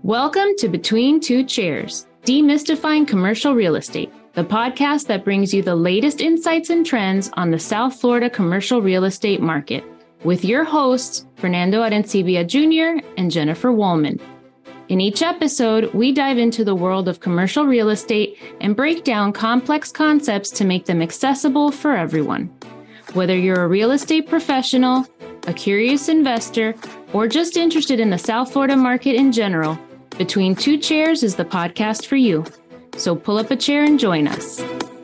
Welcome to Between Two Chairs, Demystifying Commercial Real Estate, the podcast that brings you the latest insights and trends on the South Florida commercial real estate market, with your hosts, Fernando Arencibia Jr. and Jennifer Woolman. In each episode, we dive into the world of commercial real estate and break down complex concepts to make them accessible for everyone. Whether you're a real estate professional, a curious investor, or just interested in the South Florida market in general, Between Two Chairs is the podcast for you. So pull up a chair and join us.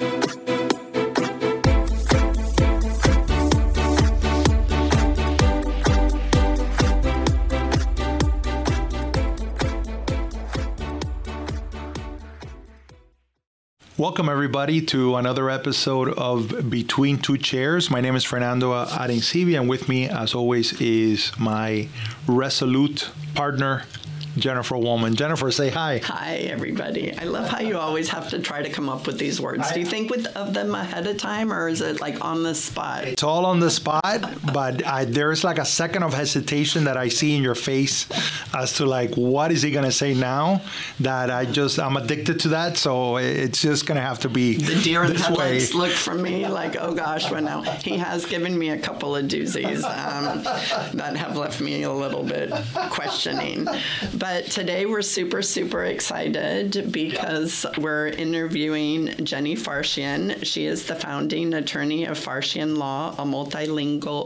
Welcome, everybody, to another episode of Between Two Chairs. My name is Fernando Arencibia, and with me, as always, is my resolute partner, Jennifer Woolman. Jennifer, say hi. Hi, everybody. I love how you always have to try to come up with these words. Do you think of them ahead of time, or is it like on the spot? It's all on the spot, but there's like a second of hesitation that I see in your face as to like, what is he going to say now? That I'm addicted to that, so it's just going to have to be the deer in this headlights way. Look from me like, oh gosh, well now he has given me a couple of doozies that have left me a little bit questioning. But today we're super excited because we're interviewing Jenny Farshchian. She is the founding attorney of Farshchian Law, a multilingual,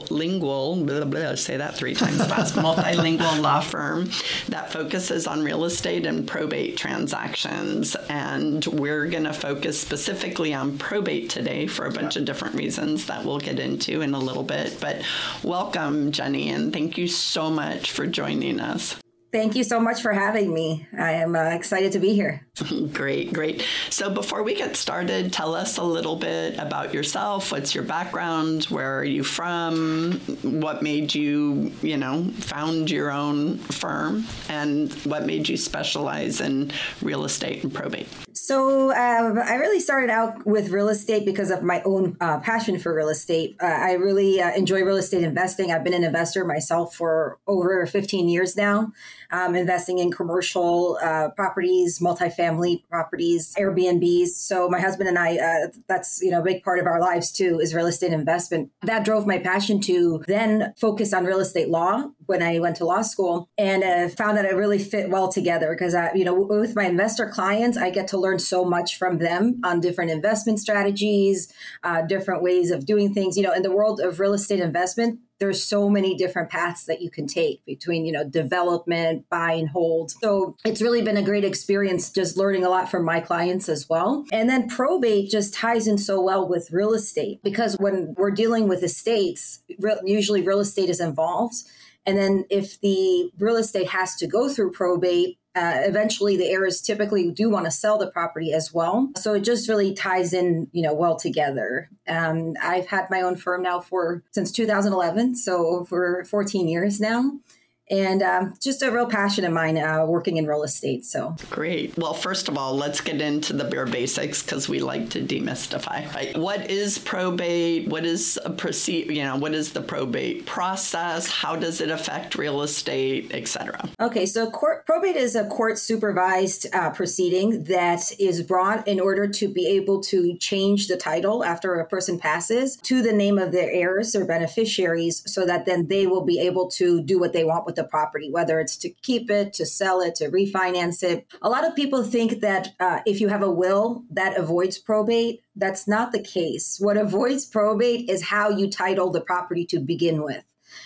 say that 3 times fast, multilingual law firm that focuses on real estate and probate transactions. And we're going to focus specifically on probate today for a bunch of different reasons that we'll get into in a little bit. But welcome, Jenny, and thank you so much for joining us. Thank you so much for having me. I am excited to be here. Great. So before we get started, tell us a little bit about yourself. What's your background? Where are you from? What made you, found your own firm? And what made you specialize in real estate and probate? So I really started out with real estate because of my own passion for real estate. I really enjoy real estate investing. I've been an investor myself for over 15 years now, investing in commercial properties, multifamily properties, Airbnbs. So my husband and I, that's a big part of our lives too, is real estate investment. That drove my passion to then focus on real estate law when I went to law school, and found that it really fit well together because with my investor clients, I get to learn so much from them on different investment strategies, different ways of doing things. In the world of real estate investment, there's so many different paths that you can take between, development, buy and hold. So it's really been a great experience just learning a lot from my clients as well. And then probate just ties in so well with real estate because when we're dealing with estates, usually real estate is involved. And then if the real estate has to go through probate, eventually the heirs typically do want to sell the property as well. So it just really ties in, well together. I've had my own firm now since 2011, so over 14 years now. And just a real passion of mine working in real estate. So great. Well, first of all, let's get into the bare basics because we like to demystify. Right? What is probate? What is what is the probate process? How does it affect real estate, etc.? Okay, so probate is a court supervised proceeding that is brought in order to be able to change the title after a person passes to the name of their heirs or beneficiaries, so that then they will be able to do what they want with the property, whether it's to keep it, to sell it, to refinance it. A lot of people think that if you have a will, that avoids probate. That's not the case. What avoids probate is how you title the property to begin with.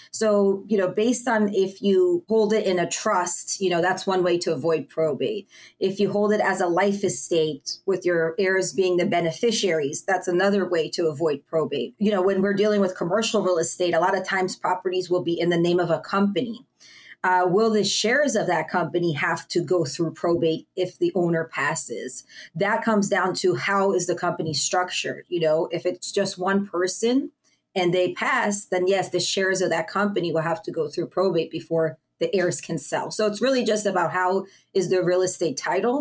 So, based on if you hold it in a trust, that's one way to avoid probate. If you hold it as a life estate with your heirs being the beneficiaries, that's another way to avoid probate. When we're dealing with commercial real estate, a lot of times properties will be in the name of a company. Will the shares of that company have to go through probate if the owner passes? That comes down to how is the company structured. If it's just one person and they pass, then yes, the shares of that company will have to go through probate before the heirs can sell. So it's really just about how is the real estate titled.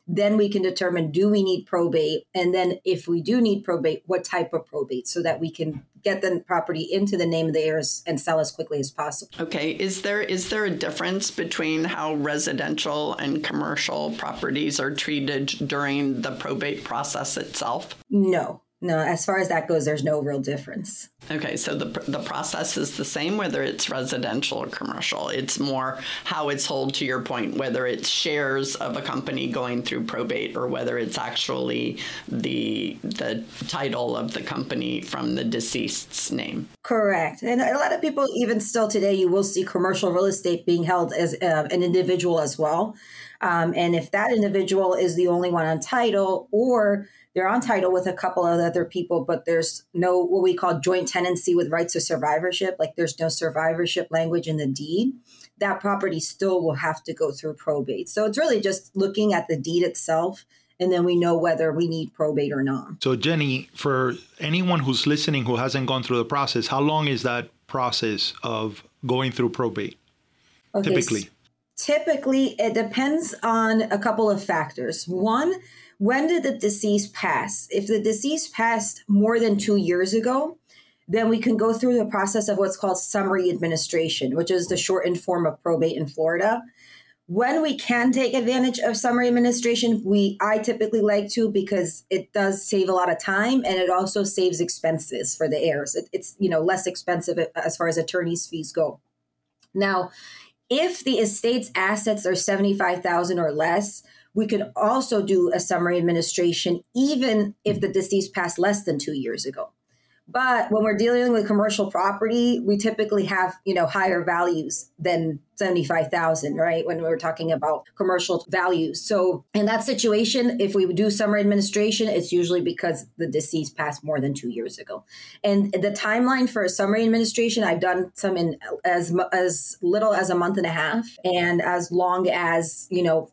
then we can determine, do we need probate? And then if we do need probate, what type of probate, so that we can get the property into the name of the heirs and sell as quickly as possible. Okay. Is there a difference between how residential and commercial properties are treated during the probate process itself? No. As far as that goes, there's no real difference. Okay, so the process is the same, whether it's residential or commercial. It's more how it's sold, to your point, whether it's shares of a company going through probate or whether it's actually the title of the company from the deceased's name. Correct. And a lot of people, even still today, you will see commercial real estate being held as an individual as well. And if that individual is the only one on title, or they're on title with a couple of other people, but there's no what we call joint tenancy with rights of survivorship, like there's no survivorship language in the deed, that property still will have to go through probate. So it's really just looking at the deed itself, and then we know whether we need probate or not. So Jenny, for anyone who's listening who hasn't gone through the process, how long is that process of going through probate typically? Typically, it depends on a couple of factors. One, when did the deceased pass? If the deceased passed more than 2 years ago, then we can go through the process of what's called summary administration, which is the shortened form of probate in Florida. When we can take advantage of summary administration, I typically like to, because it does save a lot of time and it also saves expenses for the heirs. It's less expensive as far as attorney's fees go. Now, if the estate's assets are $75,000 or less, we could also do a summary administration, even if the deceased passed less than 2 years ago. But when we're dealing with commercial property, we typically have, higher values than 75,000, right? When we're talking about commercial values. So in that situation, if we do summary administration, it's usually because the deceased passed more than 2 years ago. And the timeline for a summary administration, I've done some in as little as a month and a half, and as long as,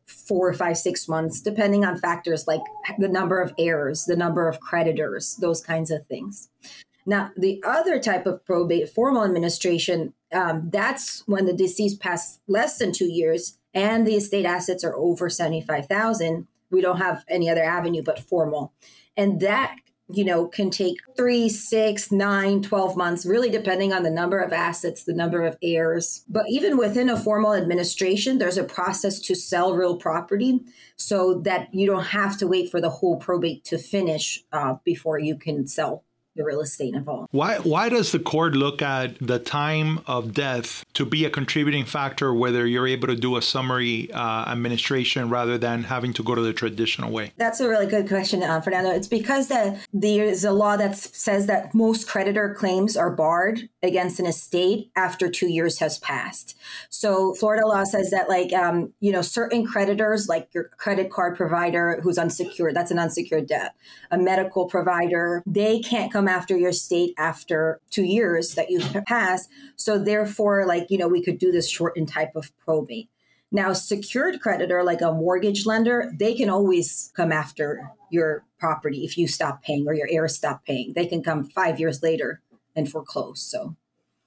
4, 5, 6 months, depending on factors like the number of heirs, the number of creditors, those kinds of things. Now, the other type of probate, formal administration, that's when the deceased passed less than 2 years and the estate assets are over 75,000. We don't have any other avenue but formal. And that, can take 3, 6, 9, 12 months, really depending on the number of assets, the number of heirs. But even within a formal administration, there's a process to sell real property so that you don't have to wait for the whole probate to finish before you can sell the real estate involved. Why does the court look at the time of death to be a contributing factor whether you're able to do a summary administration rather than having to go to the traditional way? That's a really good question, Fernando. It's because there's a law that says that most creditor claims are barred against an estate after 2 years has passed. So Florida law says that certain creditors, like your credit card provider who's unsecured, that's an unsecured debt, a medical provider, they can't come after your estate after 2 years that you've passed. So therefore, we could do this shortened type of probate. Now, secured creditor, like a mortgage lender, they can always come after your property if you stop paying or your heirs stop paying. They can come 5 years later and foreclose. So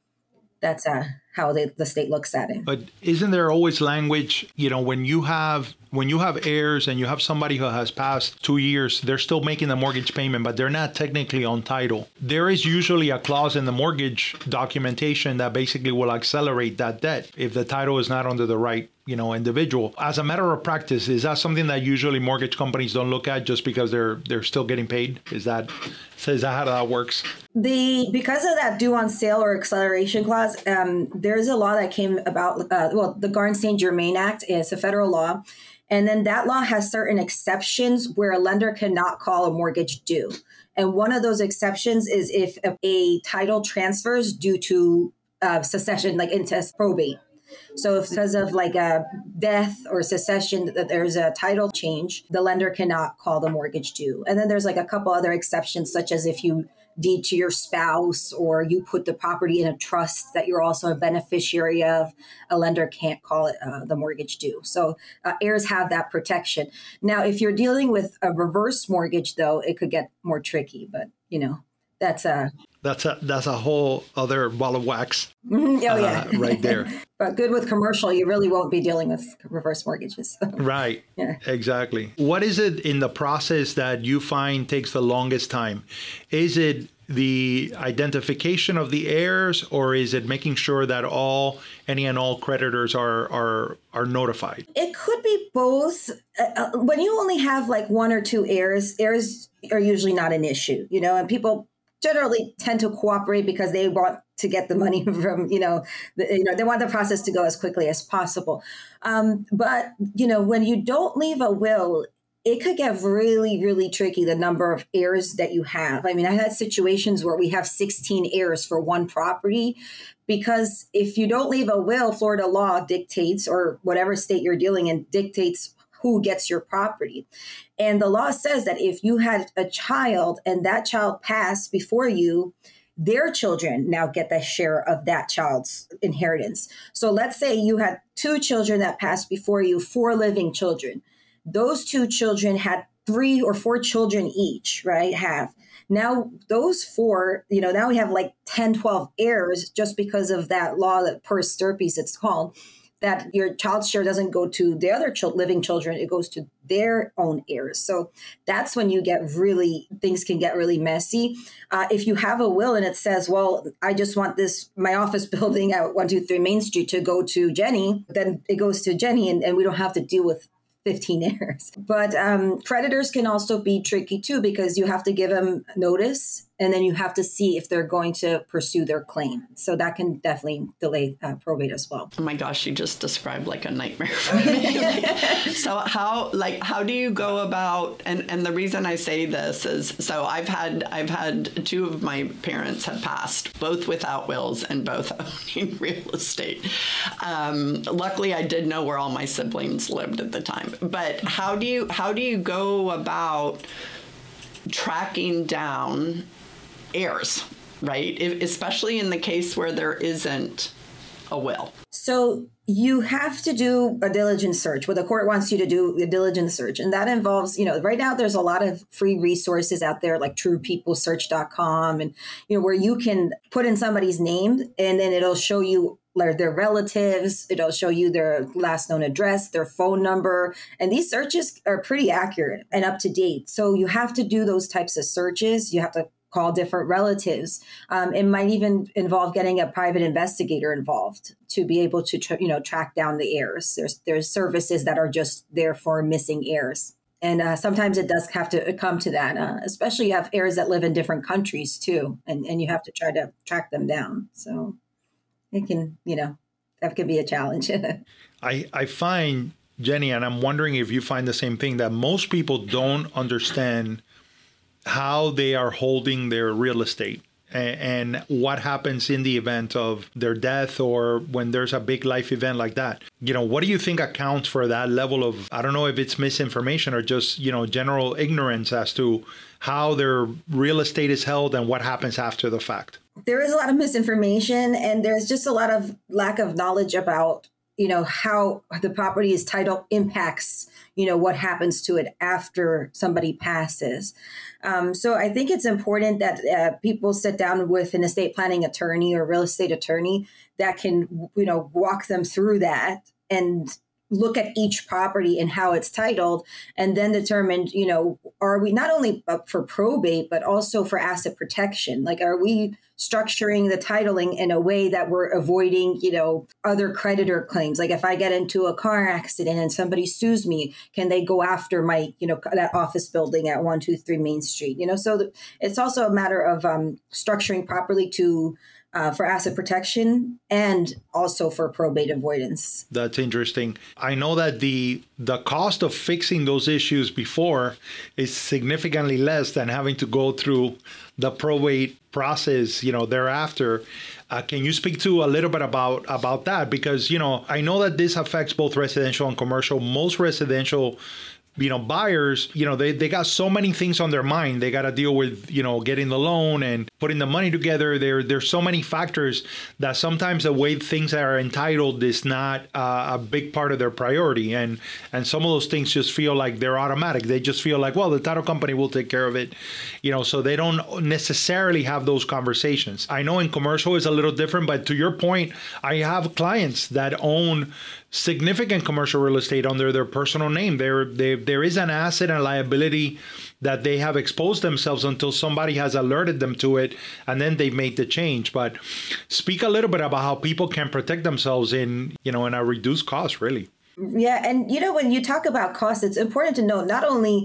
that's how the state looks at it. But isn't there always language, when you have heirs and you have somebody who has passed 2 years, they're still making the mortgage payment, but they're not technically on title. There is usually a clause in the mortgage documentation that basically will accelerate that debt if the title is not under the right individual. As a matter of practice, is that something that usually mortgage companies don't look at just because they're still getting paid? Is that how that works? Because of that due on sale or acceleration clause, there's a law that came about, the Garn-St. Germain Act is a federal law. And then that law has certain exceptions where a lender cannot call a mortgage due. And one of those exceptions is if a title transfers due to succession, like into probate. So if because of a death or secession that there's a title change, the lender cannot call the mortgage due. And then there's a couple other exceptions, such as if you deed to your spouse or you put the property in a trust that you're also a beneficiary of, a lender can't call it the mortgage due. So heirs have that protection. Now, if you're dealing with a reverse mortgage, though, it could get more tricky. But, that's That's a whole other ball of wax right there. But good with commercial, you really won't be dealing with reverse mortgages. Right. Yeah. Exactly. What is it in the process that you find takes the longest time? Is it the identification of the heirs, or is it making sure that any and all creditors are notified? It could be both. When you only have like one or two heirs are usually not an issue, and people generally tend to cooperate because they want to get the money from, they want the process to go as quickly as possible. But when you don't leave a will, it could get really, really tricky, the number of heirs that you have. I mean, I had situations where we have 16 heirs for one property, because if you don't leave a will, Florida law dictates, or whatever state you're dealing in dictates, who gets your property. And the law says that if you had a child and that child passed before you, their children now get the share of that child's inheritance. So let's say you had 2 children that passed before you, 4 living children. Those 2 children had 3 or 4 children each, right? Now those 4, now we have like 10, 12 heirs just because of that law, that per stirpes it's called, that your child's share doesn't go to the other living children, it goes to their own heirs. So that's when things can get really messy. If you have a will and it says, well, I just want my office building at 123 Main Street to go to Jenny, then it goes to Jenny, and we don't have to deal with 15 heirs. But creditors can also be tricky too, because you have to give them notice, and then you have to see if they're going to pursue their claim. So that can definitely delay probate as well. Oh my gosh, you just described like a nightmare for me. So how do you go about, and the reason I say this is, so I've had 2 of my parents have passed, both without wills and both owning real estate. Luckily, I did know where all my siblings lived at the time. But how do you go about tracking down heirs, right? Especially in the case where there isn't a will. So you have to do a diligence search. What the court wants you to do, a diligence search. And that involves, right now there's a lot of free resources out there like truepeoplesearch.com, and, where you can put in somebody's name and then it'll show you their relatives, it'll show you their last known address, their phone number. And these searches are pretty accurate and up to date. So you have to do those types of searches. You have to call different relatives. It might even involve getting a private investigator involved to be able to, track down the heirs. There's services that are just there for missing heirs. And sometimes it does have to come to that, especially you have heirs that live in different countries too, and you have to try to track them down. So it can, that could be a challenge. I find, Jenny, and I'm wondering if you find the same thing, that most people don't understand how they are holding their real estate and what happens in the event of their death or when there's a big life event like that. What do you think accounts for that level of, I don't know if it's misinformation or just, general ignorance as to how their real estate is held and what happens after the fact? There is a lot of misinformation, and there's just a lot of lack of knowledge about, how the property is titled impacts, what happens to it after somebody passes. So I think it's important that people sit down with an estate planning attorney or real estate attorney that can, walk them through that and look at each property and how it's titled, and then determine, are we not only up for probate, but also for asset protection? Like, are we structuring the titling in a way that we're avoiding, other creditor claims? Like if I get into a car accident and somebody sues me, can they go after my, that office building at 123 Main Street? So it's also a matter of structuring properly to for asset protection and also for probate avoidance. That's interesting. I know that the cost of fixing those issues before is significantly less than having to go through the probate process, thereafter. Can you speak to a little bit about that? Because, I know that this affects both residential and commercial. Most residential buyers, they got so many things on their mind. They got to deal with, getting the loan and putting the money together. There's so many factors that sometimes the way things are entitled is not a big part of their priority. And some of those things just feel like they're automatic. They just feel like, well, the title company will take care of it, so they don't necessarily have those conversations. I know in commercial it's a little different, but to your point, I have clients that own significant commercial real estate under their personal name. There is an asset and liability that they have exposed themselves until somebody has alerted them to it, and then they've made the change. But speak a little bit about how people can protect themselves in a reduced cost, really. Yeah. And, when you talk about costs, it's important to note not only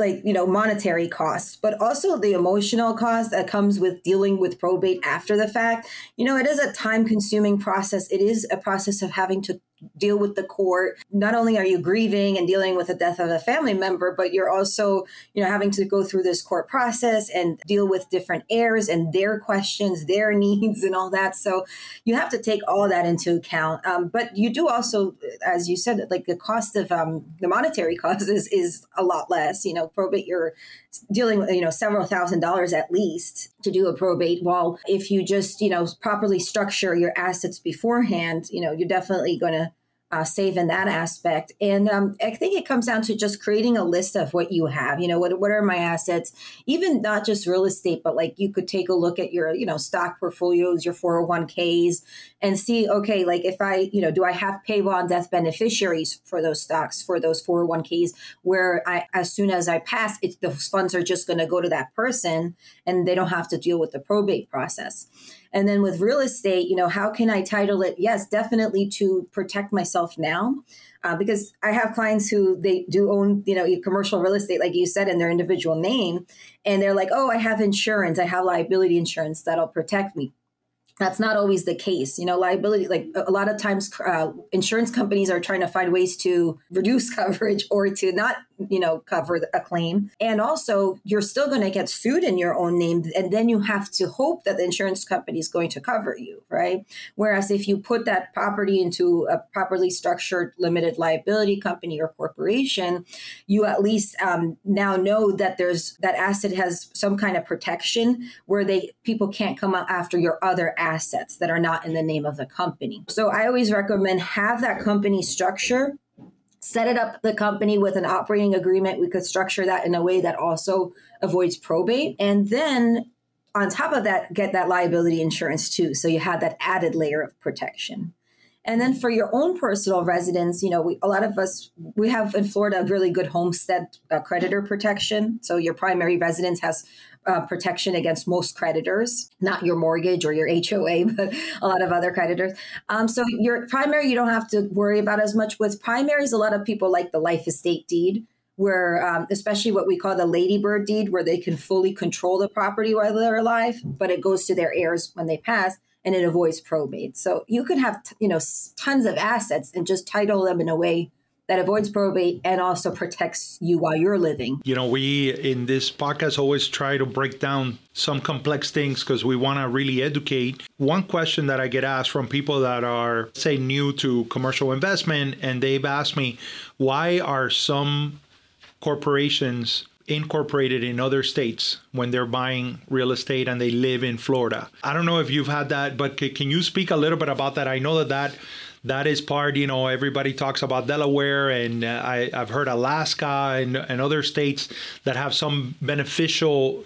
monetary costs, but also the emotional cost that comes with dealing with probate after the fact. It is a time consuming process. It is a process of having to deal with the court. Not only are you grieving and dealing with the death of a family member, but you're also, having to go through this court process and deal with different heirs and their questions, their needs and all that. So you have to take all that into account. But you do also, as you said, like the cost of the monetary cost is a lot less. Probate, you're dealing with, several $1,000s at least to do a probate. While if you just, properly structure your assets beforehand, you're definitely going to save in that aspect. And I think it comes down to just creating a list of what you have. What are my assets? Even not just real estate, but like you could take a look at your, stock portfolios, your 401ks, and see, okay, like if I, do I have payable on death beneficiaries for those stocks, for those 401ks, where as soon as I pass, those funds are just going to go to that person and they don't have to deal with the probate process. And then with real estate, how can I title it? Yes, definitely to protect myself now, because I have clients who they do own, commercial real estate, like you said, in their individual name. And they're like, oh, I have insurance. I have liability insurance that'll protect me. That's not always the case. Liability, like a lot of times insurance companies are trying to find ways to reduce coverage or to not, cover a claim. And also you're still going to get sued in your own name. And then you have to hope that the insurance company is going to cover you, right? Whereas if you put that property into a properly structured limited liability company or corporation, you at least now know that that asset has some kind of protection where people can't come out after your other assets that are not in the name of the company. So I always recommend have that company structure, set it up the company with an operating agreement. We could structure that in a way that also avoids probate. And then on top of that, get that liability insurance too. So you have that added layer of protection. And then for your own personal residence, a lot of us, we have in Florida a really good homestead creditor protection. So your primary residence has protection against most creditors, not your mortgage or your HOA, but a lot of other creditors. So your primary, you don't have to worry about as much. With primaries, a lot of people like the life estate deed, where especially what we call the ladybird deed, where they can fully control the property while they're alive, but it goes to their heirs when they pass. And it avoids probate. So you could have, tons of assets and just title them in a way that avoids probate and also protects you while you're living. We in this podcast always try to break down some complex things because we want to really educate. One question that I get asked from people that are, say, new to commercial investment, and they've asked me, why are some corporations incorporated in other states when they're buying real estate and they live in Florida? I don't know if you've had that, but can you speak a little bit about that? I know that is part, everybody talks about Delaware, and I've heard Alaska and other states that have some beneficial,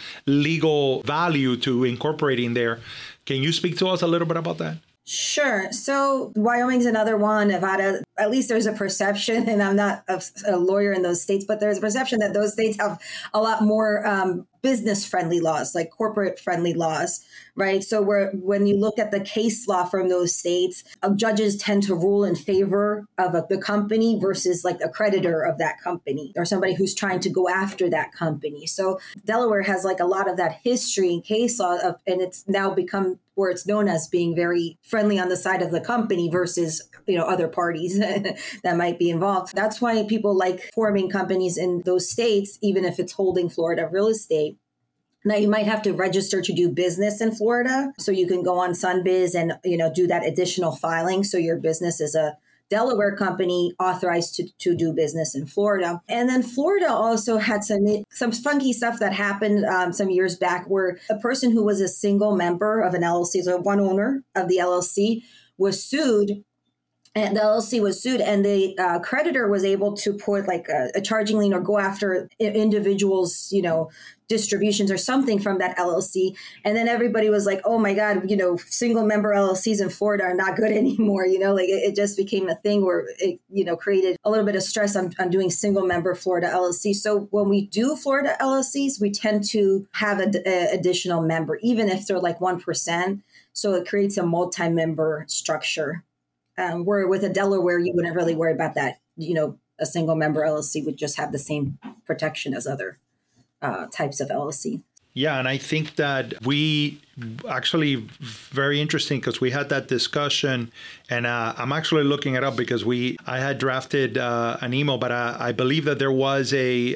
legal value to incorporating there. Can you speak to us a little bit about that? Sure. So Wyoming's another one. Nevada, at least there's a perception, and I'm not a lawyer in those states, but there's a perception that those states have a lot more business-friendly laws, like corporate-friendly laws, right? So when you look at the case law from those states, judges tend to rule in favor of the company versus like a creditor of that company or somebody who's trying to go after that company. So Delaware has like a lot of that history and case law and it's now become where it's known as being very friendly on the side of the company versus, other parties that might be involved. That's why people like forming companies in those states, even if it's holding Florida real estate. Now, you might have to register to do business in Florida. So you can go on Sunbiz and, do that additional filing. So your business is a Delaware company authorized to do business in Florida. And then Florida also had some funky stuff that happened some years back where a person who was a single member of an LLC, so one owner of the LLC, was sued. And the LLC was sued, and the creditor was able to put like a charging lien or go after individuals, distributions or something from that LLC. And then everybody was like, oh my God, single member LLCs in Florida are not good anymore. It just became a thing where it, created a little bit of stress on doing single member Florida LLC. So when we do Florida LLCs, we tend to have an additional member, even if they're like 1%. So it creates a multi-member structure. Where with a Delaware, you wouldn't really worry about that. A single member LLC would just have the same protection as other types of LLC. Yeah, and I think that we actually very interesting because we had that discussion, and I'm actually looking it up because I had drafted an email, but I believe that there was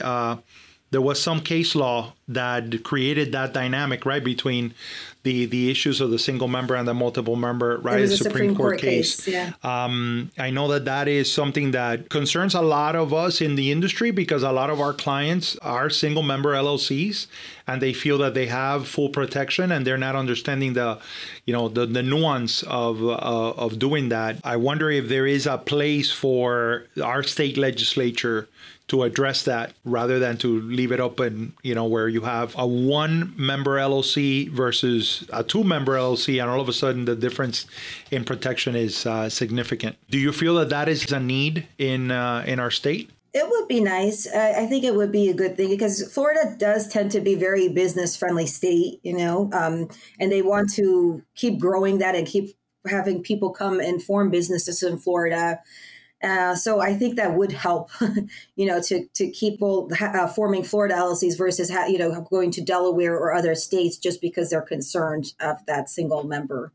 some case law that created that dynamic, right, between the issues of the single member and the multiple member, right? It was a Supreme Court case. Yeah. I know that is something that concerns a lot of us in the industry because a lot of our clients are single member LLCs and they feel that they have full protection and they're not understanding the nuance of doing that. I wonder if there is a place for our state legislature to address that rather than to leave it open, where you have a one member LLC versus a two member LLC, and all of a sudden the difference in protection is significant. Do you feel that is a need in our state? It would be nice. I think it would be a good thing because Florida does tend to be very business friendly state, and they want to keep growing that and keep having people come and form businesses in Florida. So I think that would help, to keep forming Florida LLCs versus, going to Delaware or other states just because they're concerned of that single member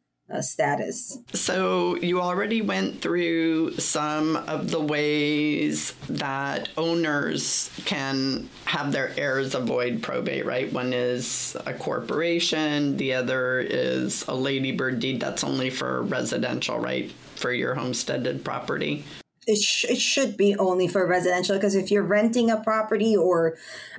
status. So you already went through some of the ways that owners can have their heirs avoid probate, right? One is a corporation. The other is a ladybird deed that's only for residential, right? For your homesteaded property. It should be only for residential because if you're renting a property or,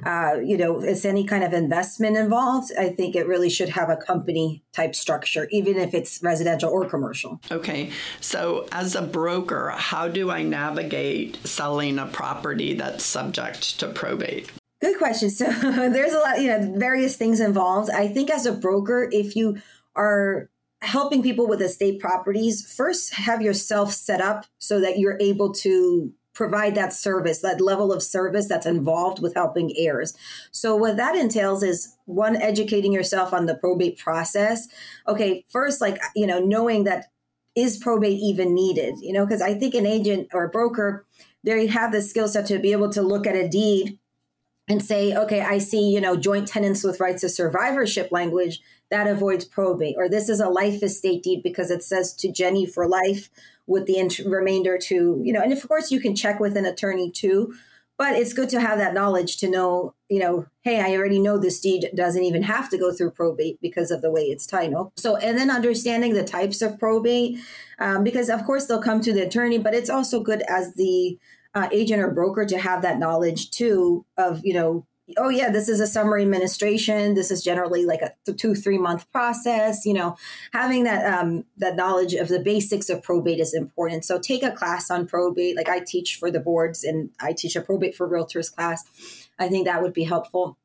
it's any kind of investment involved, I think it really should have a company type structure, even if it's residential or commercial. Okay. So as a broker, how do I navigate selling a property that's subject to probate? Good question. So there's a lot, various things involved. I think as a broker, if you are helping people with estate properties, first have yourself set up so that you're able to provide that service, that level of service that's involved with helping heirs. So what that entails is one, educating yourself on the probate process. Okay, first, knowing that is probate even needed, because I think an agent or a broker, they have the skill set to be able to look at a deed and say, okay, I see, joint tenants with rights of survivorship language that avoids probate, or this is a life estate deed because it says to Jenny for life with the remainder to, and of course you can check with an attorney too, but it's good to have that knowledge to know, hey, I already know this deed doesn't even have to go through probate because of the way it's titled. So, and then understanding the types of probate, because of course they'll come to the attorney, but it's also good as the agent or broker to have that knowledge too of, oh yeah, this is a summary administration. This is generally like a 2-3 month process. Having that knowledge of the basics of probate is important. So take a class on probate. Like I teach for the boards and I teach a probate for realtors class. I think that would be helpful.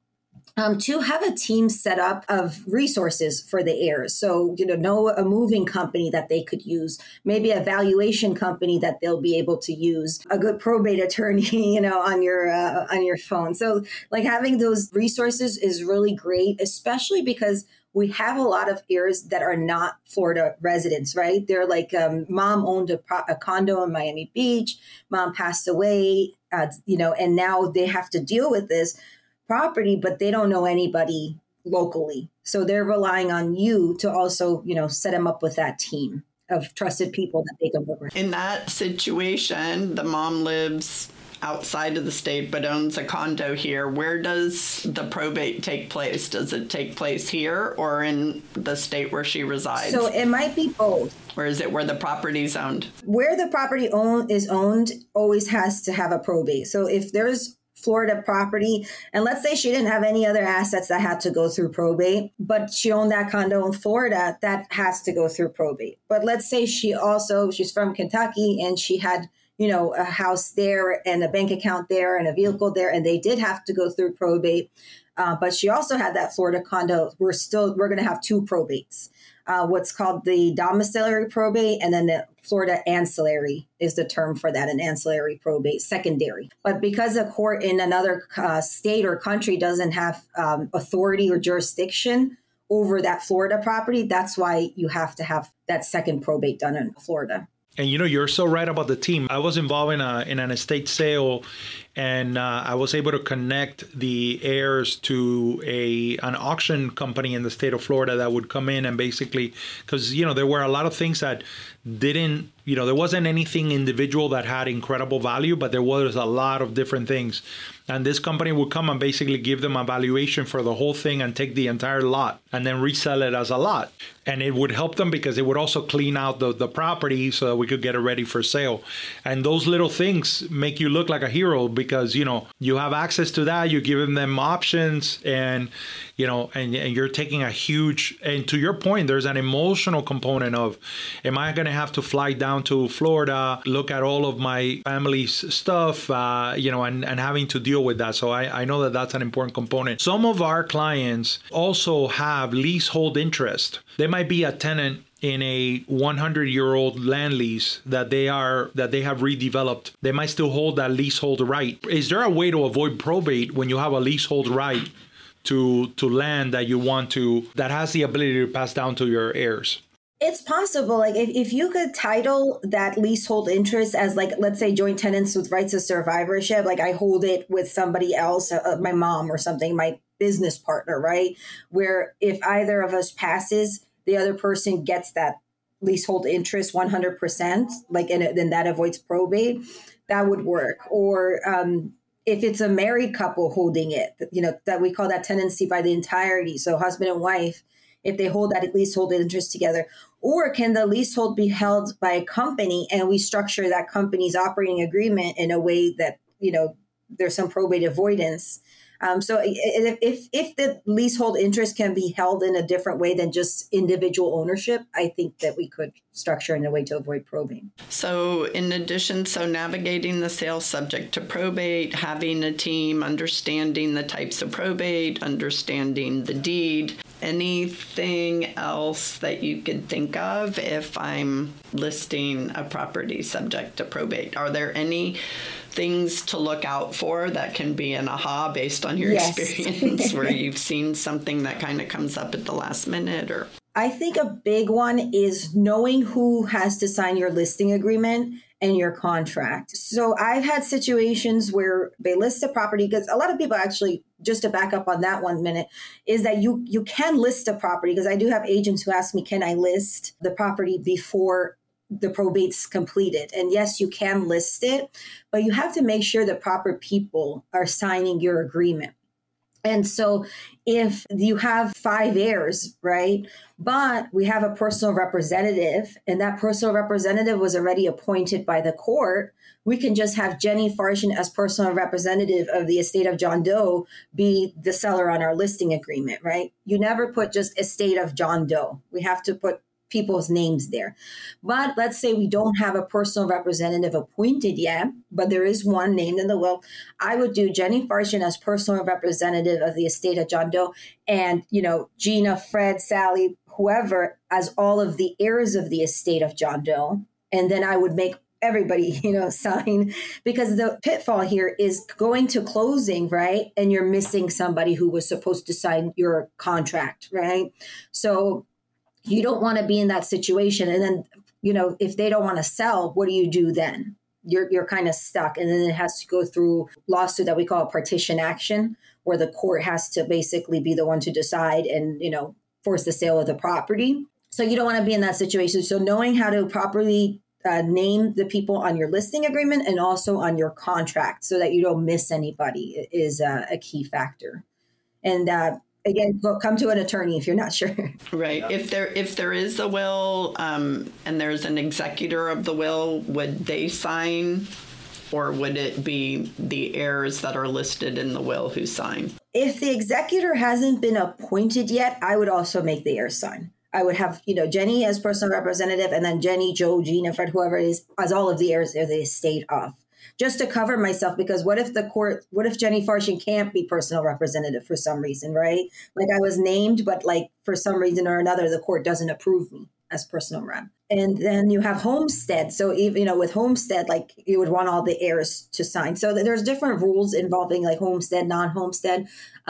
To have a team set up of resources for the heirs. So, know a moving company that they could use, maybe a valuation company that they'll be able to use, a good probate attorney, on your phone. So like having those resources is really great, especially because we have a lot of heirs that are not Florida residents, right? They're like, mom owned a condo in Miami Beach, mom passed away, and now they have to deal with this property, but they don't know anybody locally. So they're relying on you to also, set them up with that team of trusted people that they can work with. In that situation, the mom lives outside of the state but owns a condo here, where does the probate take place? Does it take place here or in the state where she resides? So it might be both. Or is it where the property's owned? Where the property is owned always has to have a probate. So if there's Florida property, and let's say she didn't have any other assets that had to go through probate, but she owned that condo in Florida, that has to go through probate. But let's say she's from Kentucky and she had, a house there and a bank account there and a vehicle there, and they did have to go through probate. But she also had that Florida condo. We're going to have two probates. What's called the domiciliary probate, and then the Florida ancillary is the term for that, an ancillary probate, secondary. But because a court in another state or country doesn't have authority or jurisdiction over that Florida property, that's why you have to have that second probate done in Florida. And you're so right about the team. I was involved in an estate sale, and I was able to connect the heirs to an auction company in the state of Florida that would come in and basically, because there were a lot of things that didn't, there wasn't anything individual that had incredible value, but there was a lot of different things. And this company would come and basically give them a valuation for the whole thing and take the entire lot and then resell it as a lot. And it would help them because it would also clean out the property so that we could get it ready for sale. And those little things make you look like a hero because, you have access to that. You're giving them options and you're taking a huge, and to your point, there's an emotional component of, am I going to have to fly down to Florida, look at all of my family's stuff, and having to deal with that. So I know that that's an important component. Some of our clients also have leasehold interest. They might be a tenant in a 100-year-old land lease that they have redeveloped. They might still hold that leasehold right. Is there a way to avoid probate when you have a leasehold right to land that has the ability to pass down to your heirs? It's possible. Like if you could title that leasehold interest as let's say joint tenants with rights of survivorship, like I hold it with somebody else, my mom or something, my business partner, right? Where if either of us passes, the other person gets that leasehold interest 100%, and then that avoids probate, that would work. Or if it's a married couple holding it, that we call that tenancy by the entirety. So husband and wife, if they hold that leasehold interest together. Or can the leasehold be held by a company and we structure that company's operating agreement in a way that, there's some probate avoidance? So if the leasehold interest can be held in a different way than just individual ownership, I think that we could structure in a way to avoid probate. So in addition, navigating the sale subject to probate, having a team, understanding the types of probate, understanding the deed, anything else that you could think of if I'm listing a property subject to probate? Are there any things to look out for that can be an aha based on your experience where you've seen something that kind of comes up at the last minute? Or I think a big one is knowing who has to sign your listing agreement and your contract. So I've had situations where they list a property, because a lot of people actually, just to back up on that 1 minute, is that you can list a property, because I do have agents who ask me, can I list the property before the probate's completed? And yes, you can list it, but you have to make sure the proper people are signing your agreement. And so if you have 5 heirs, right, but we have a personal representative and that personal representative was already appointed by the court, we can just have Jenny Farshin as personal representative of the estate of John Doe be the seller on our listing agreement, right? You never put just estate of John Doe. We have to put people's names there. But let's say we don't have a personal representative appointed yet, but there is one named in the will. I would do Jenny Farshin as personal representative of the estate of John Doe, and, Gina, Fred, Sally, whoever, as all of the heirs of the estate of John Doe. And then I would make everybody, sign, because the pitfall here is going to closing, right? And you're missing somebody who was supposed to sign your contract, right? So you don't want to be in that situation. And then, if they don't want to sell, what do you do then? You're kind of stuck. And then it has to go through lawsuit that we call a partition action, where the court has to basically be the one to decide and, force the sale of the property. So you don't want to be in that situation. So knowing how to properly name the people on your listing agreement and also on your contract so that you don't miss anybody is a key factor. And again, come to an attorney if you're not sure. Right. If there is a will and there's an executor of the will, would they sign, or would it be the heirs that are listed in the will who sign? If the executor hasn't been appointed yet, I would also make the heirs sign. I would have, Jenny as personal representative, and then Jenny, Joe, Gina, Fred, whoever it is, as all of the heirs of the estate of. Just to cover myself, because what if Jenny Farshin can't be personal representative for some reason, right? Like I was named, but like for some reason or another, the court doesn't approve me as personal rep. And then you have homestead. So even, with homestead, like you would want all the heirs to sign. So there's different rules involving like homestead, non-homestead.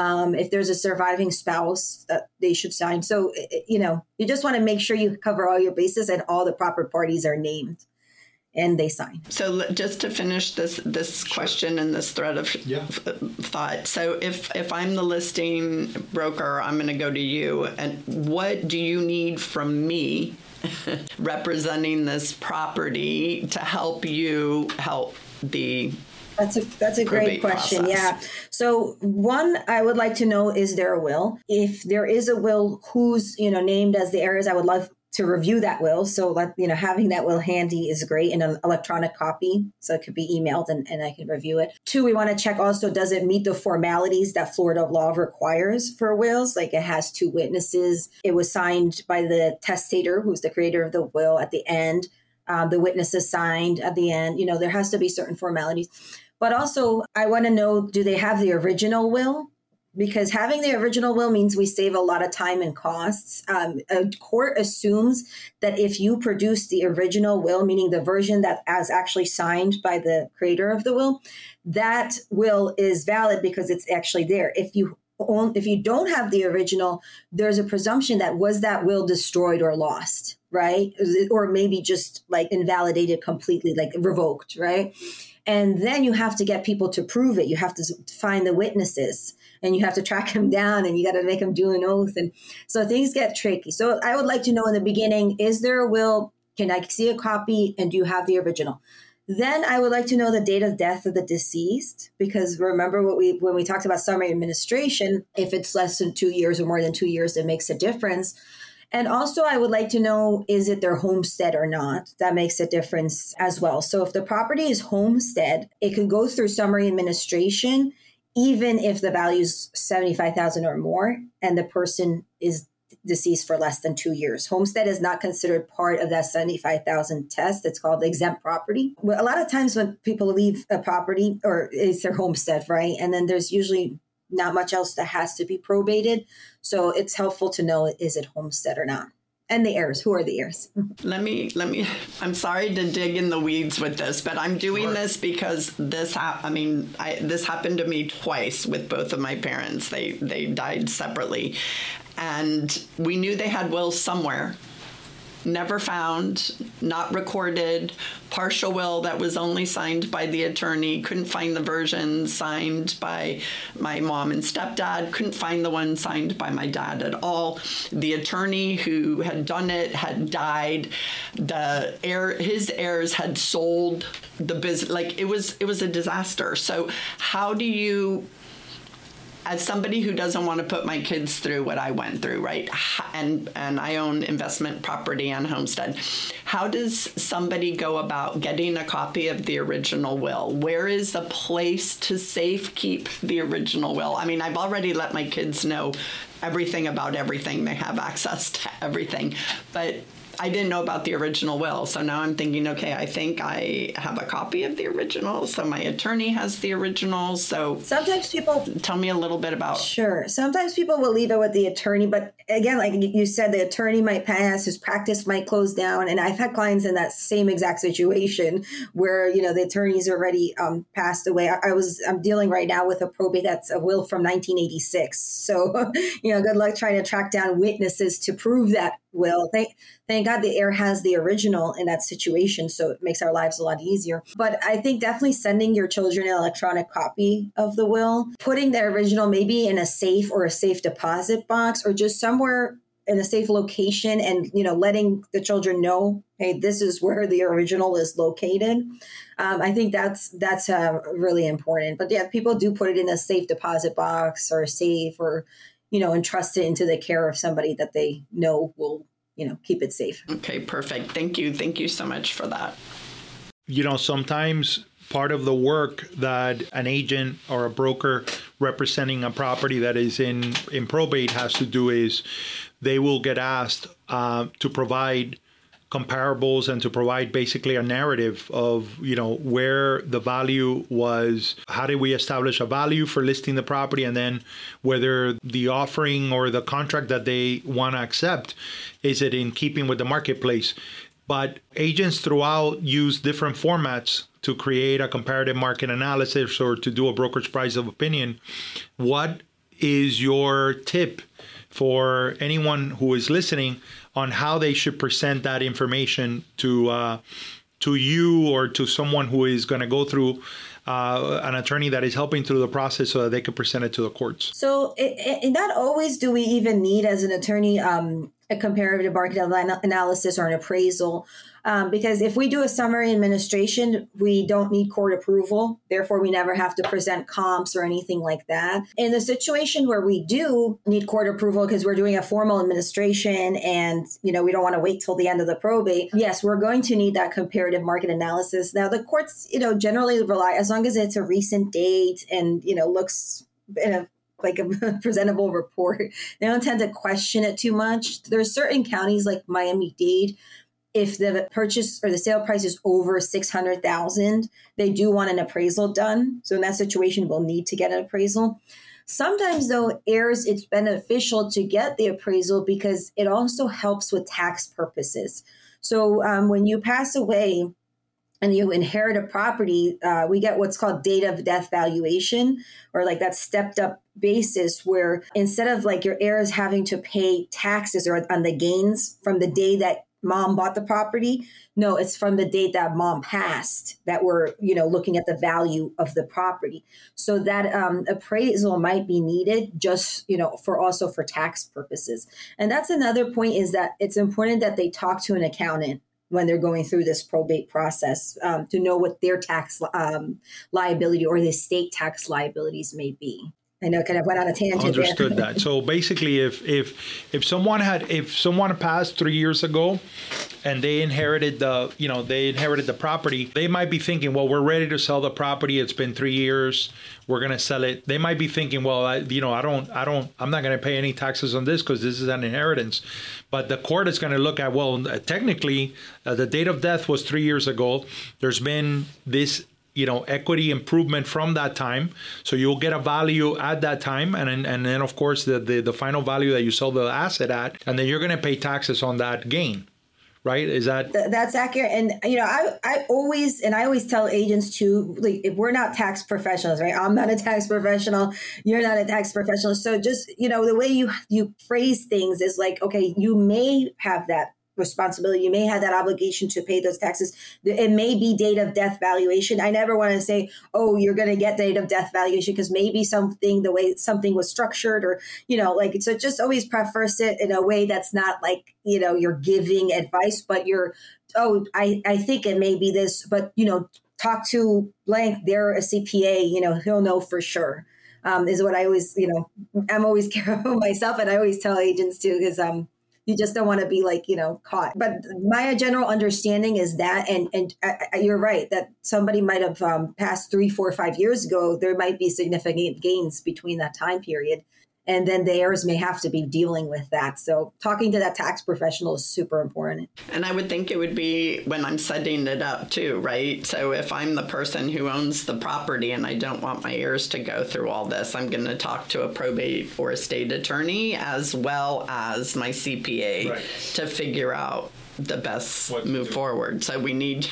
If there's a surviving spouse, that they should sign. So, you just want to make sure you cover all your bases and all the proper parties are named. And they sign. So just to finish this question and this thread of thought. So if I'm the listing broker, I'm going to go to you. And what do you need from me representing this property to help you help the That's a great question. Process. Yeah. So one, I would like to know, is there a will? If there is a will, who's, named as the heirs, I would love to review that will. So, having that will handy is great in an electronic copy. So it could be emailed and I can review it. 2, we want to check also, does it meet the formalities that Florida law requires for wills? Like it has 2 witnesses. It was signed by the testator, who's the creator of the will at the end. The witness is signed at the end. There has to be certain formalities. But also, I want to know, do they have the original will? Because having the original will means we save a lot of time and costs. A court assumes that if you produce the original will, meaning the version that is actually signed by the creator of the will, that will is valid because it's actually there. If you don't have the original, there's a presumption that will destroyed or lost, right? Or maybe just like invalidated completely, like revoked, right? And then you have to get people to prove it. You have to find the witnesses. And you have to track them down and you got to make them do an oath. And so things get tricky. So I would like to know in the beginning, is there a will? Can I see a copy? And do you have the original? Then I would like to know the date of death of the deceased, because remember when we talked about summary administration, if it's less than 2 years or more than 2 years, it makes a difference. And also I would like to know, is it their homestead or not? That makes a difference as well. So if the property is homestead, it can go through summary administration even if the value is $75,000 or more and the person is deceased for less than 2 years. Homestead is not considered part of that $75,000 test. It's called exempt property. A lot of times when people leave a property, or it's their homestead, right? And then there's usually not much else that has to be probated. So it's helpful to know, is it homestead or not? And the heirs. Who are the heirs? Let me, I'm sorry to dig in the weeds with this, but I'm doing this because this happened to me twice with both of my parents. They died separately. And we knew they had wills somewhere. Never found, not recorded, partial will that was only signed by the attorney, couldn't find the version signed by my mom and stepdad, couldn't find the one signed by my dad at all. The attorney who had done it had died. His heirs had sold the business. Like it was a disaster. So how do you, as somebody who doesn't want to put my kids through what I went through, right? And I own investment property and homestead. How does somebody go about getting a copy of the original will? Where is a place to safekeep the original will? I mean, I've already let my kids know everything about everything. They have access to everything. But I didn't know about the original will. So now I'm thinking, okay, I think I have a copy of the original. So my attorney has the original. So sometimes people tell me a little bit about. Sure. Sometimes people will leave it with the attorney. But again, like you said, the attorney might pass, his practice might close down. And I've had clients in that same exact situation where, the attorney's already passed away. I'm dealing right now with a probate that's a will from 1986. So, good luck trying to track down witnesses to prove that will. Thank God the heir has the original in that situation, so it makes our lives a lot easier. But I think definitely sending your children an electronic copy of the will, putting the original maybe in a safe or a safe deposit box or just somewhere in a safe location and, letting the children know, hey, this is where the original is located. I think that's really important. But yeah, people do put it in a safe deposit box or a safe or, entrust it into the care of somebody that they know will, keep it safe. Okay, perfect. Thank you. Thank you so much for that. Sometimes part of the work that an agent or a broker representing a property that is in probate has to do is they will get asked to provide comparables and to provide basically a narrative of, where the value was, how did we establish a value for listing the property, and then whether the offering or the contract that they want to accept, is it in keeping with the marketplace. But agents throughout use different formats to create a comparative market analysis or to do a broker's price of opinion. What is your tip for anyone who is listening on how they should present that information to you or to someone who is going to go through an attorney that is helping through the process so that they can present it to the courts? So not always do we even need, as an attorney, a comparative market analysis or an appraisal. Because if we do a summary administration, we don't need court approval. Therefore, we never have to present comps or anything like that. In the situation where we do need court approval because we're doing a formal administration and, we don't want to wait till the end of the probate, yes, we're going to need that comparative market analysis. Now, the courts, generally rely, as long as it's a recent date and, looks like a presentable report, they don't tend to question it too much. There's certain counties like Miami-Dade, if the purchase or the sale price is over $600,000, they do want an appraisal done. So in that situation, we'll need to get an appraisal. Sometimes, though, heirs, it's beneficial to get the appraisal because it also helps with tax purposes. So when you pass away and you inherit a property, we get what's called date of death valuation, or like that stepped up basis where instead of like your heirs having to pay taxes or on the gains from the day that mom bought the property, no, it's from the date that mom passed that we're, looking at the value of the property. So that appraisal might be needed just, for tax purposes. And that's another point, is that it's important that they talk to an accountant when they're going through this probate process to know what their tax liability or the estate tax liabilities may be. I know, kind of went on a tangent. Understood that. So basically, if someone passed 3 years ago, and they inherited the property, they might be thinking, well, we're ready to sell the property. It's been 3 years. We're going to sell it. They might be thinking, well, I'm not going to pay any taxes on this because this is an inheritance. But the court is going to look at, well, technically, the date of death was 3 years ago. There's been this equity improvement from that time. So you'll get a value at that time. And then of course, the final value that you sell the asset at, and then you're going to pay taxes on that gain. Right? Is that's accurate? And, I always tell agents too, like, if we're not tax professionals, right? I'm not a tax professional. You're not a tax professional. So just, the way you phrase things is like, okay, you may have that responsibility. You may have that obligation to pay those taxes. It may be date of death valuation. I never want to say, oh, you're going to get date of death valuation because maybe the way something was structured or, so just always preface it in a way that's not like, you're giving advice, but I think it may be this, but, talk to blank, they're a CPA, he'll know for sure. Is what I always, I'm always careful myself. And I always tell agents too, because, you just don't want to be caught. But my general understanding is that, and you're right, that somebody might have passed 3, 4, 5 years ago. There might be significant gains between that time period. And then the heirs may have to be dealing with that. So talking to that tax professional is super important. And I would think it would be when I'm setting it up too, right? So if I'm the person who owns the property and I don't want my heirs to go through all this, I'm going to talk to a probate or estate attorney as well as my CPA to figure out the best move forward. So we need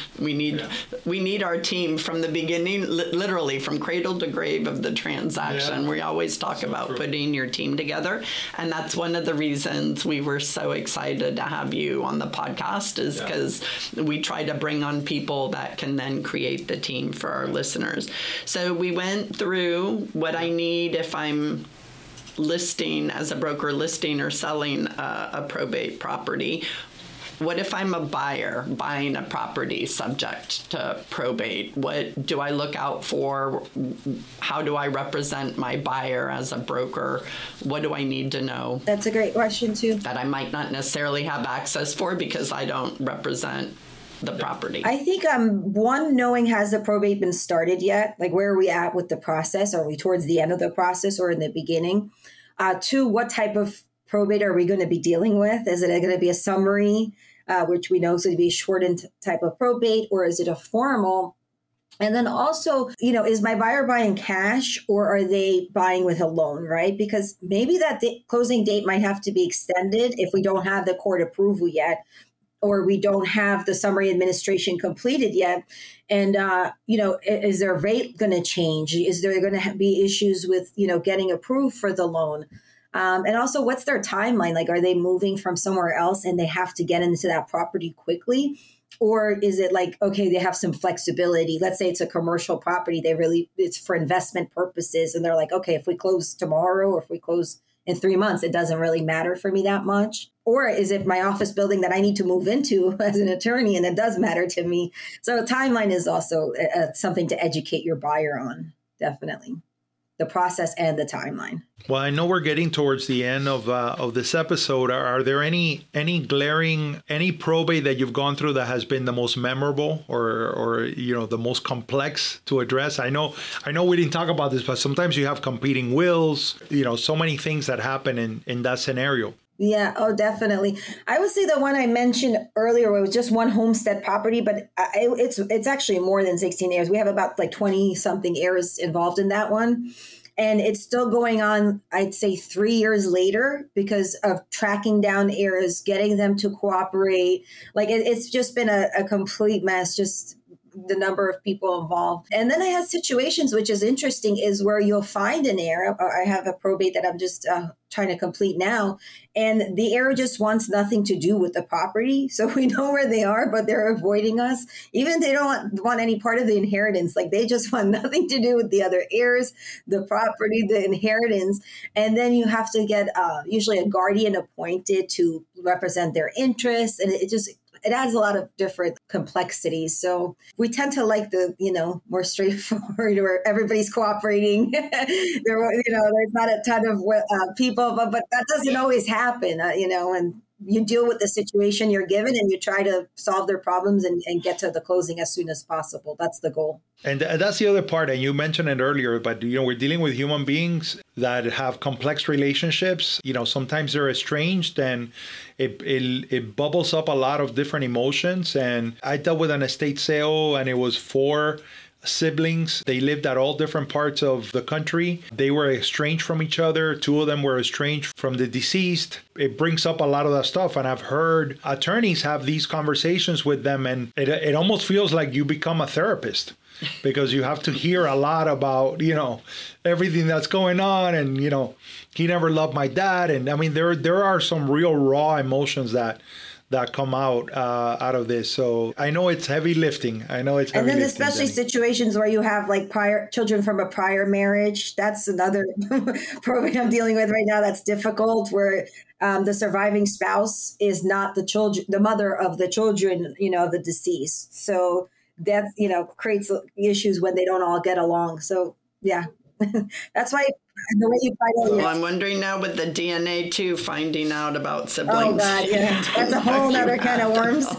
our team from the beginning, literally from cradle to grave of the transaction. We always talk about putting your team together, and that's one of the reasons we were so excited to have you on the podcast, is because we try to bring on people that can then create the team for our listeners. So we went through what I need if I'm listing, as a broker listing or selling a probate property. What if I'm a buyer buying a property subject to probate? What do I look out for? How do I represent my buyer as a broker? What do I need to know? That's a great question, too. That I might not necessarily have access for because I don't represent the property. I think one, knowing, has the probate been started yet? Like, where are we at with the process? Are we towards the end of the process or in the beginning? Two, what type of probate are we going to be dealing with? Is it going to be a summary, which we know is going to be a shortened type of probate, or is it a formal? And then also, is my buyer buying cash or are they buying with a loan, right? Because maybe that closing date might have to be extended if we don't have the court approval yet, or we don't have the summary administration completed yet. And, is their rate going to change? Is there going to be issues with, getting approved for the loan? And also, what's their timeline? Like, are they moving from somewhere else and they have to get into that property quickly? Or is it like, okay, they have some flexibility. Let's say it's a commercial property. It's for investment purposes. And they're like, okay, if we close tomorrow or if we close in 3 months, it doesn't really matter for me that much. Or is it my office building that I need to move into as an attorney and it does matter to me? So timeline is also something to educate your buyer on, definitely. The process and the timeline. Well, I know we're getting towards the end of this episode. Are there any probate that you've gone through that has been the most memorable or the most complex to address? I know we didn't talk about this, but sometimes you have competing wills, so many things that happen in that scenario. Yeah, oh, definitely. I would say the one I mentioned earlier was just one homestead property, but it's actually more than 16 heirs. We have about 20 something heirs involved in that one. And it's still going on, I'd say 3 years later because of tracking down heirs, getting them to cooperate. It's just been a complete mess, just the number of people involved. And then I had situations, which is interesting, is where you'll find an heir. I have a probate that I'm just trying to complete now. And the heir just wants nothing to do with the property. So we know where they are, but they're avoiding us. Even they don't want any part of the inheritance. They just want nothing to do with the other heirs, the property, the inheritance. And then you have to get usually a guardian appointed to represent their interests. And it adds a lot of different complexities. So we tend to like the, more straightforward where everybody's cooperating. There's not a ton of people, but that doesn't always happen, and you deal with the situation you're given and you try to solve their problems and get to the closing as soon as possible. That's the goal. And that's the other part. And you mentioned it earlier, but, we're dealing with human beings that have complex relationships. Sometimes they're estranged and it bubbles up a lot of different emotions. And I dealt with an estate sale and it was 4 siblings. They lived at all different parts of the country. They were estranged from each other. 2 of them were estranged from the deceased. It brings up a lot of that stuff. And I've heard attorneys have these conversations with them, and it almost feels like you become a therapist because you have to hear a lot about, everything that's going on. And, he never loved my dad. And I mean, there are some real raw emotions that come out of this. So I know it's heavy lifting. And then especially situations where you have prior children from a prior marriage. That's another probate I'm dealing with right now. That's difficult, where the surviving spouse is not the mother of the children, of the deceased. So that, creates issues when they don't all get along. So yeah, that's why the way you find out. Well, I'm wondering now with the DNA too, finding out about siblings. Oh God, yeah, that's a whole other kind of worms.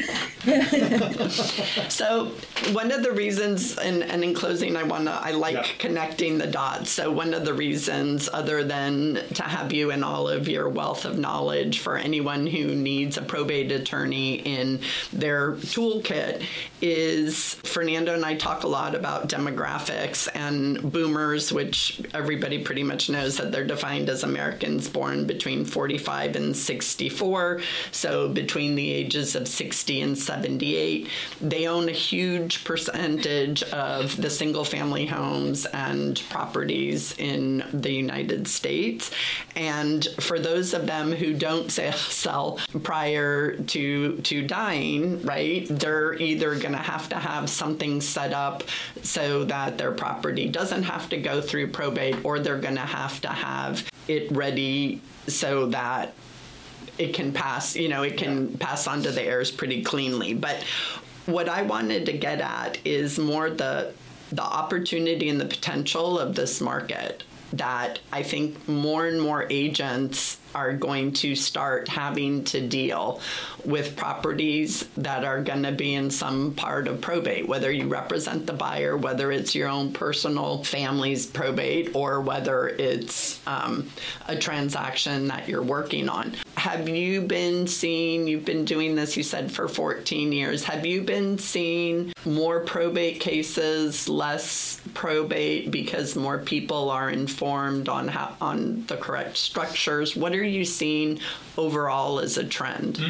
So one of the reasons, and in closing, I like connecting the dots. So one of the reasons, other than to have you and all of your wealth of knowledge for anyone who needs a probate attorney in their toolkit, is Fernando and I talk a lot about demographics and boomers, which everybody pretty much knows that they're defined as Americans born between 45 and 64. So between the ages of 60 and 78, they own a huge percentage of the single family homes and properties in the United States. And for those of them who don't sell prior to dying, right, they're either going to have something set up so that their property doesn't have to go through probate, or they're going to have it ready so that it can pass, it can pass onto the heirs pretty cleanly. But what I wanted to get at is more the opportunity and the potential of this market, that I think more and more agents are going to start having to deal with properties that are going to be in some part of probate, whether you represent the buyer, whether it's your own personal family's probate, or whether it's a transaction that you're working on. Have you been seeing, you've been doing this, you said, for 14 years, have you been seeing more probate cases, less probate, because more people are informed on the correct structures? What are you seeing overall as a trend?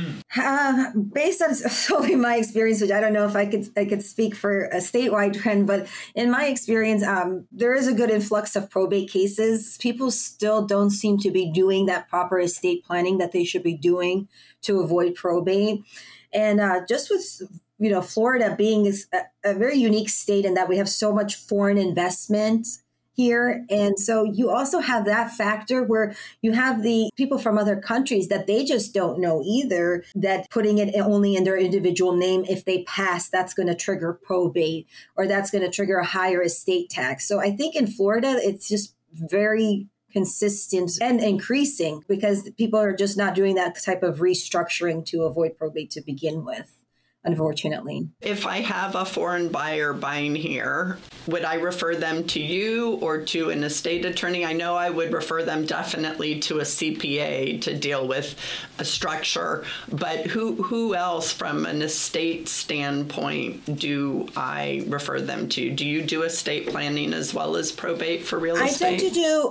Based on solely my experience, which I don't know if I could speak for a statewide trend, but in my experience, there is a good influx of probate cases. People still don't seem to be doing that proper estate planning that they should be doing to avoid probate. And just with Florida being a very unique state in that we have so much foreign investment here. And so you also have that factor where you have the people from other countries that they just don't know either, that putting it only in their individual name, if they pass, that's going to trigger probate, or that's going to trigger a higher estate tax. So I think in Florida, it's just very consistent and increasing because people are just not doing that type of restructuring to avoid probate to begin with, unfortunately. If I have a foreign buyer buying here, would I refer them to you or to an estate attorney? I know I would refer them definitely to a CPA to deal with a structure, but who else from an estate standpoint do I refer them to? Do you do estate planning as well as probate for real estate? I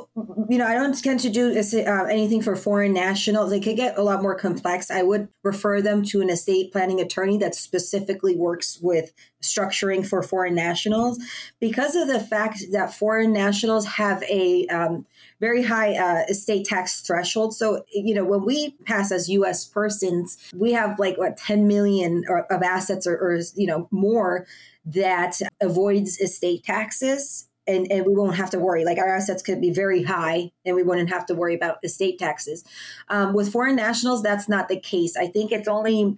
don't tend to do anything for foreign nationals. It could get a lot more complex. I would refer them to an estate planning attorney that specifically works with structuring for foreign nationals, because of the fact that foreign nationals have a very high estate tax threshold. So, when we pass as U.S. persons, we have 10 million of assets or more that avoids estate taxes. And we won't have to worry. Our assets could be very high and we wouldn't have to worry about estate taxes. With foreign nationals, that's not the case. I think it's only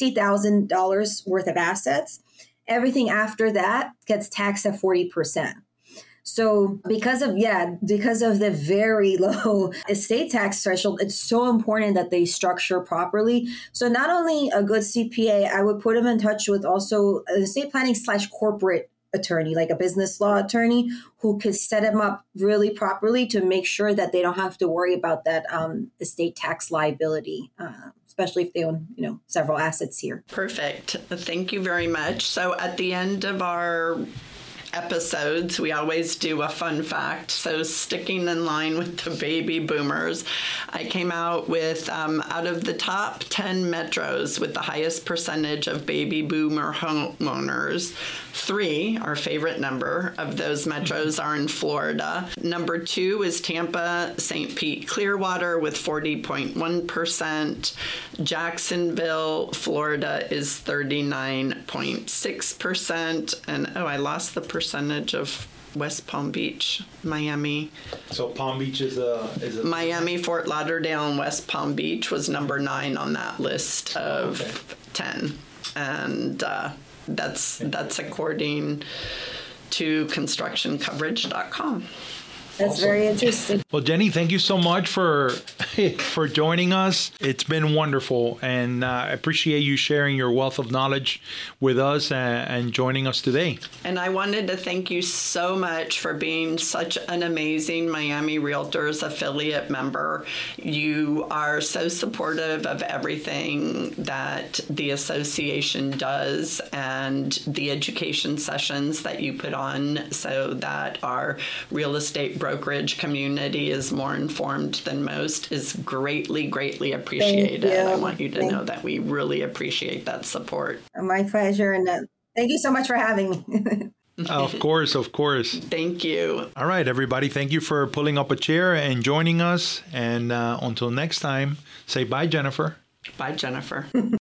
$60,000 worth of assets. Everything after that gets taxed at 40%. So because of the very low estate tax threshold, it's so important that they structure properly. So not only a good CPA, I would put them in touch with also an estate planning / corporate attorney, like a business law attorney, who could set them up really properly to make sure that they don't have to worry about that estate tax liability, especially if they own, several assets here. Perfect. Thank you very much. So at the end of our episodes, we always do a fun fact. So sticking in line with the baby boomers, I came out with out of the top 10 metros with the highest percentage of baby boomer homeowners, 3, our favorite number of those metros, are in Florida. Number 2 is Tampa, St. Pete, Clearwater with 40.1%. Jacksonville, Florida is 39.6%. And I lost the percentage of West Palm Beach, Miami. So Palm Beach is a Miami, Fort Lauderdale, and West Palm Beach was number 9 on that list of 10. And that's according to constructioncoverage.com. That's awesome. Very interesting. Well, Jenny, thank you so much for joining us. It's been wonderful, and I appreciate you sharing your wealth of knowledge with us and joining us today. And I wanted to thank you so much for being such an amazing Miami Realtors affiliate member. You are so supportive of everything that the association does and the education sessions that you put on so that our real estate brokerage community is more informed than most is greatly, greatly appreciated. I want you to know that we really appreciate that support. My pleasure. And thank you so much for having me. Of course. Thank you. All right, everybody. Thank you for pulling up a chair and joining us. And until next time, say bye, Jennifer. Bye, Jennifer.